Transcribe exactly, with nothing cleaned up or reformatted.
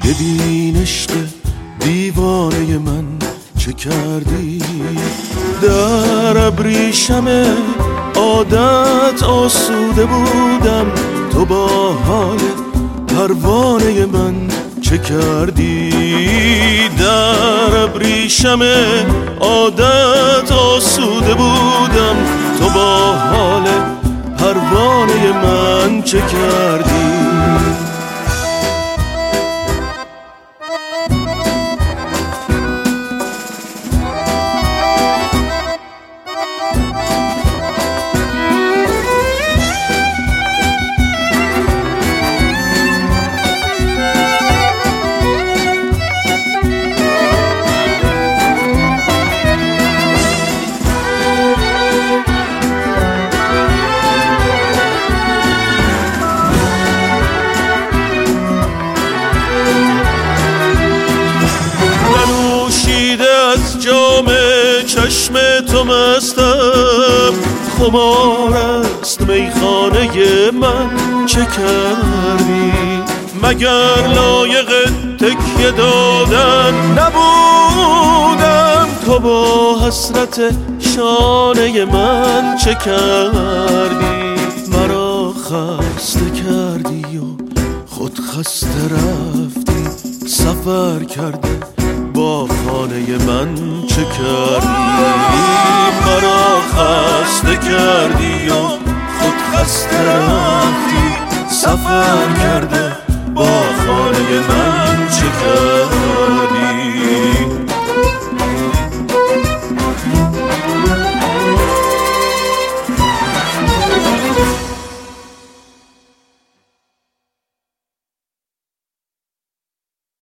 ببین عشق دیوانه من چه کردی. در ابریشم عادت آسوده بودم، تو با حال پروانه من چه کردی. در ابریشم عادت آسوده بودم، تو با حال پروانه من چه کردی. جام چشم تو مستم، خمار است میخانه من چه کردی. مگر لایق تکیه دادن نبودم، تو با حسرت شانه من چه کردی. مرا خسته کردی و خود خسته رفتی، سفر کرده با خانه من چه کردی. مرا خسته کردی و خود خسته رفتی، سفر کرده با خانه من چه کردی.